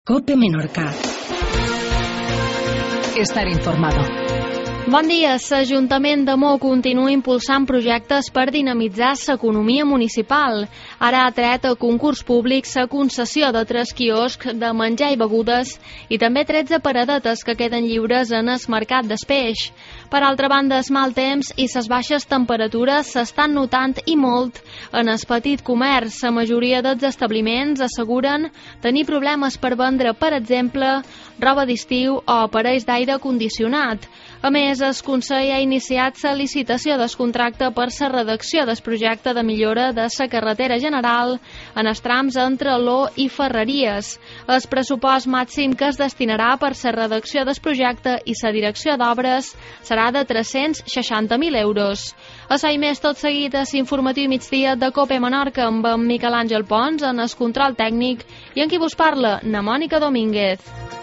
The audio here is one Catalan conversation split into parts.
COPE Menorca. Estar informado. Bon dia. L'Ajuntament de Mo continua impulsant projectes per dinamitzar l'economia municipal. Ara ha tret a concurs públic la concessió de 3 quioscs de menjar i begudes i també 13 paradetes que queden lliures en el mercat d'Espeix. Per altra banda, el mal temps i les baixes temperatures s'estan notant i molt en el petit comerç. La majoria dels establiments asseguren tenir problemes per vendre, per exemple, roba d'estiu o aparells d'aire condicionat. A més, el Consell ha iniciat la licitació del contracte per la redacció del projecte de millora de la carretera general en els trams entre Ló i Ferreries. El pressupost màxim que es destinarà per la redacció del projecte i la direcció d'obres serà de 360.000 euros. A més, tot seguit a l'informatiu migdia de COPE Menorca amb en Miquel Àngel Pons en el control tècnic i en qui vos parla, na Mònica Domínguez.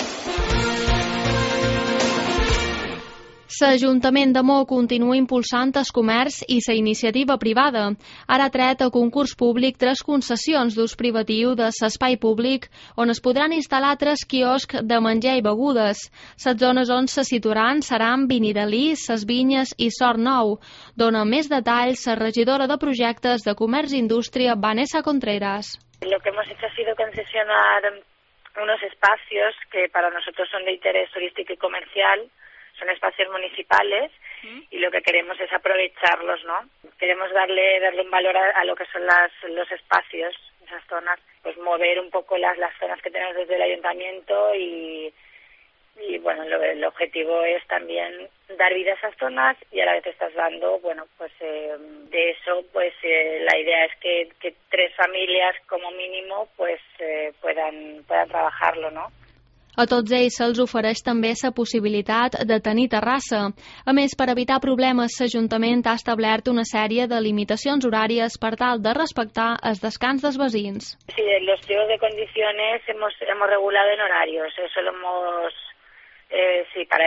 L'Ajuntament de Mo continua impulsant el comerç i la iniciativa privada. Ara ha tret a concurs públic 3 concessions d'ús privatiu de l'espai públic on es podran instal·lar 3 quioscs de menjar i begudes. Les zones on se situaran seran Vinidalí, Ses Vinyes i Sort Nou. Dona més detalls la regidora de projectes de Comerç i Indústria, Vanessa Contreras. Lo que hemos hecho ha sido concesionar unos espacios que para nosotros son de interés turístico y comercial. Son espacios municipales y lo que queremos es aprovecharlos, ¿no? Queremos darle un valor a lo que son los espacios, esas zonas, pues mover un poco las zonas que tenemos desde el ayuntamiento y bueno, el objetivo es también dar vida a esas zonas y a la vez estás dando, bueno, pues de eso, pues la idea es que 3 familias como mínimo, pues puedan trabajarlo, ¿no? A tots ells se'ls ofereix també la possibilitat de tenir terrassa. A més, per evitar problemes, l'Ajuntament ha establert una sèrie de limitacions horàries per tal de respectar els descans dels veïns. Sí, los pliegos de condiciones hemos regulado en horarios. Eso lo hemos, sí, para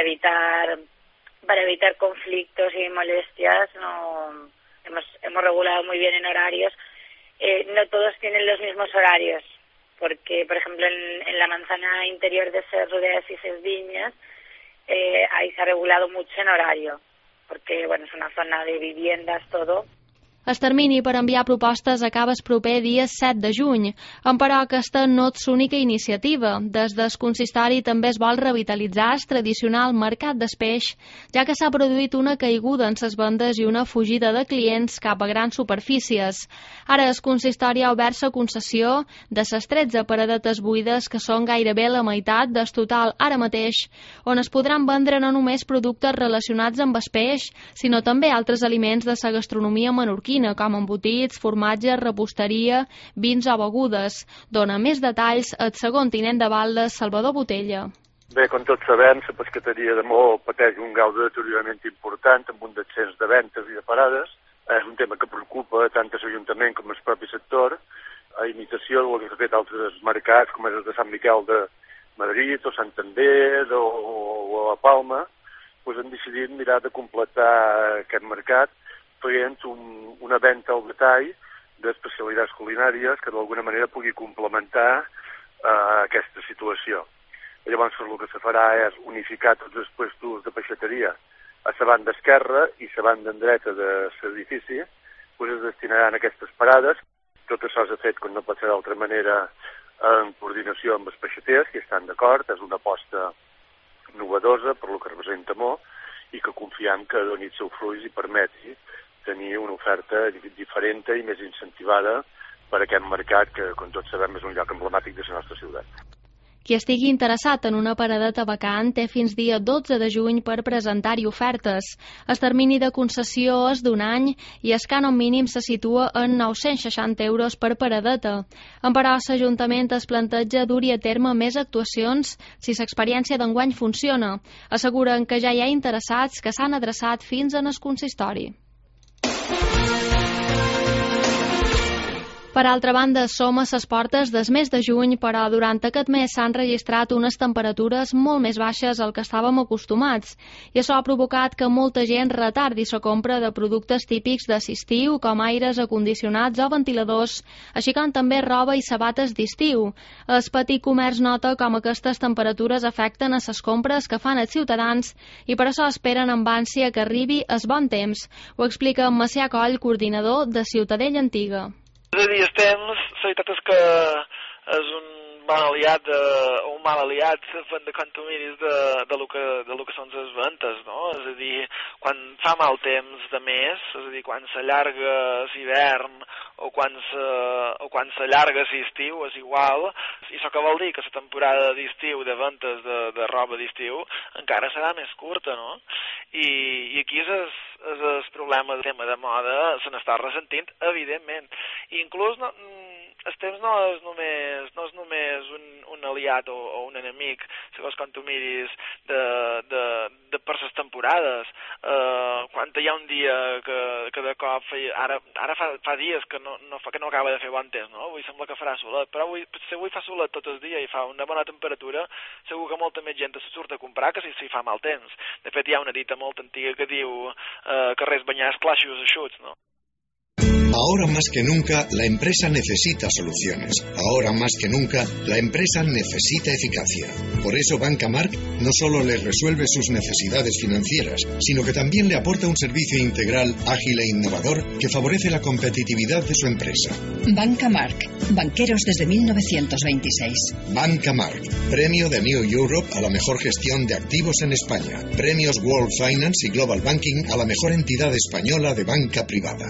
evitar conflictos y molestias, no hemos regulado muy bien en horarios. No todos tienen los mismos horarios. Porque, por ejemplo, en la manzana interior de Ses Roderes y Ses Vinyes, ahí se ha regulado mucho en horario, porque, bueno, es una zona de viviendas, todo. El termini per enviar propostes acaba el proper dia 7 de juny, però aquesta no és l'única iniciativa. Des del consistori també es vol revitalitzar el tradicional mercat d'Espeix, ja que s'ha produït una caiguda en les vendes i una fugida de clients cap a grans superfícies. Ara el consistori ha obert la concessió de les 13 paradetes buides, que són gairebé la meitat del total ara mateix, on es podran vendre no només productes relacionats amb Espeix, sinó també altres aliments de la gastronomia menorquina, com embotits, formatges, reposteria, vins o begudes. Dona més detalls el segon tinent de Baldes, Salvador Botella. Bé, com tots sabem, la pescateria de Mo pateix un grau de deteriorament important amb un descens de ventes i de parades. És un tema que preocupa tant l'Ajuntament com el propi sector, a imitació del que s'ha fet a altres mercats, com és el de Sant Miquel de Madrid o Santander o a Palma, doncs han decidit mirar de completar aquest mercat fent una venda al detall d'especialitats culinàries que d'alguna manera pugui complementar aquesta situació. Llavors el que se farà és unificar tots els puestos de peixateria a la banda esquerra i la banda dreta de l'edifici, doncs es destinaran a aquestes parades. Tot això s'ha fet, com no pot ser d'altra manera, en coordinació amb els peixaters, que estan d'acord, és una aposta novedosa per lo que representa Mo i que confiem que doni els seus fruits i permeti tenir una oferta diferent i més incentivada per a aquest mercat que, com tots sabem, és un lloc emblemàtic de la nostra ciutat. Qui estigui interessat en una paradeta vacant té fins dia 12 de juny per presentar-hi ofertes. El termini de concessió és d'1 any i el cànon mínim se situa en 960 euros per paradeta. Però l'Ajuntament es planteja dur-hi a terme més actuacions si l'experiència d'enguany funciona. Asseguren que ja hi ha interessats que s'han adreçat fins en el consistori. Per altra banda, som a les portes del mes de juny, però durant aquest mes s'han registrat unes temperatures molt més baixes al que estàvem acostumats, i això ha provocat que molta gent retardi la compra de productes típics de l'estiu, com aires acondicionats o ventiladors, així com també roba i sabates d'estiu. El petit comerç nota com aquestes temperatures afecten a les compres que fan els ciutadans i per això esperen amb ànsia que arribi el bon temps. Ho explica Macià Coll, coordinador de Ciutadella Antiga. És a dir, el temps, la veritat és que és un bon aliat o un mal aliat, depèn de com tu miris de lo que són les ventes, no? És a dir, quan fa mal temps de més, és a dir, quan s'allarga l'hivern o quan s'allarga l'estiu, és igual, i això que vol dir que la temporada d'estiu, de ventes de roba d'estiu, encara serà més curta, no? I aquí és el problema del tema de moda, se n'està ressentint, evidentment. I inclús el temps no és només un aliat o un enemic, segons com tu miris, per les temporades. Quan hi ha un dia que de cop ara fa dies que no acaba de fer bon temps, no? Avui sembla que farà solet, però si avui fa solet tot el dia i fa una bona temperatura, segur que molta més gent se surt a comprar que si fa mal temps. De fet, hi ha una dita molt antiga que diu que res banyar esclaixos eixuts, no? Ahora más que nunca, la empresa necesita soluciones. Ahora más que nunca, la empresa necesita eficacia. Por eso Banca Marc no solo le resuelve sus necesidades financieras, sino que también le aporta un servicio integral, ágil e innovador que favorece la competitividad de su empresa. Banca Marc, banqueros desde 1926. Banca Marc, premio de New Europe a la mejor gestión de activos en España. Premios World Finance y Global Banking a la mejor entidad española de banca privada.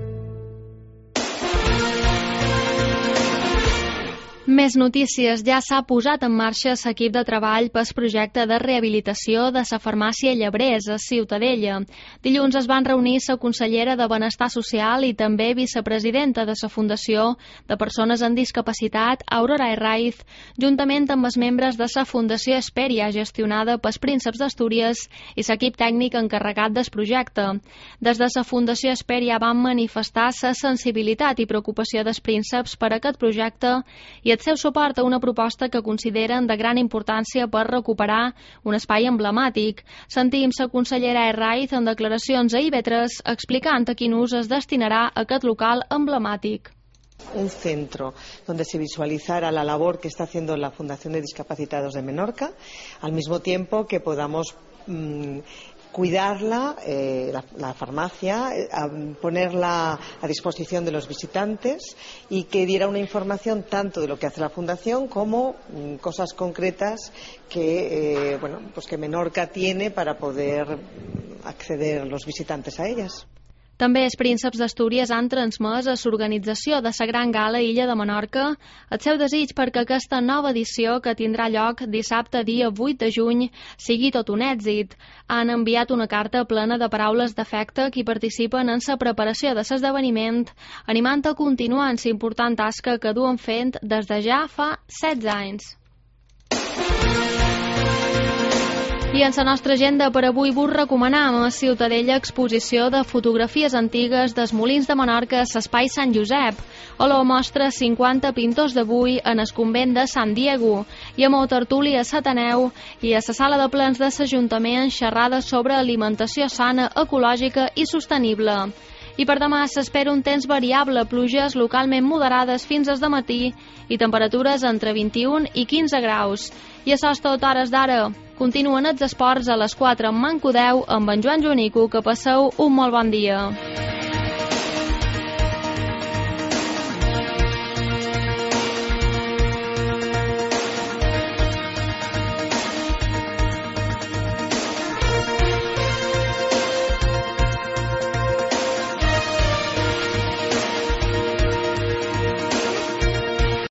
Més notícies. Ja s'ha posat en marxa l'equip de treball pel projecte de rehabilitació de la farmàcia Llebrers a Ciutadella. Dilluns es van reunir la consellera de Benestar Social i també vicepresidenta de la Fundació de Persones amb Discapacitat, Aurora Herraiz, juntament amb els membres de la Fundació Hesperia, gestionada pels Prínceps d'Astúries, i l'equip tècnic encarregat del projecte. Des de la Fundació Hesperia van manifestar la sensibilitat i preocupació dels prínceps per aquest projecte i el seu suport a una proposta que consideren de gran importància per recuperar un espai emblemàtic. Sentim la consellera Herraiz en declaracions a IB3 explicant a quin ús es destinarà aquest local emblemàtic. Un centro donde se visualizara la labor que está haciendo la Fundación de Discapacitados de Menorca, al mismo tiempo que podamos cuidarla, la farmacia, ponerla a disposición de los visitantes y que diera una información tanto de lo que hace la Fundación como cosas concretas que, que Menorca tiene para poder acceder los visitantes a ellas. També els prínceps d'Astúries han transmès a l'organització de la Gran Gala Illa de Menorca el seu desig perquè aquesta nova edició, que tindrà lloc dissabte dia 8 de juny, sigui tot un èxit. Han enviat una carta plena de paraules d'afecte a qui participen en la preparació de l'esdeveniment, animant a continuar en la important tasca que duen fent des de ja fa 16 anys. I en la nostra agenda per avui vos recomanam a Ciutadella exposició de fotografies antigues dels Molins de Menorca a l'Espai Sant Josep, o la mostra 50 pintors d'avui en el convent de Sant Diego, i a tertúlia a l'Ateneu i a la sala de plens de l'Ajuntament xerrades sobre alimentació sana, ecològica i sostenible. I per demà s'espera un temps variable, pluges localment moderades fins al dematí i temperatures entre 21 i 15 graus. I això és tot hores d'ara. Continuen els esports a les 4 amb Manco 10 amb en Joan Jonico. Que passeu un molt bon dia.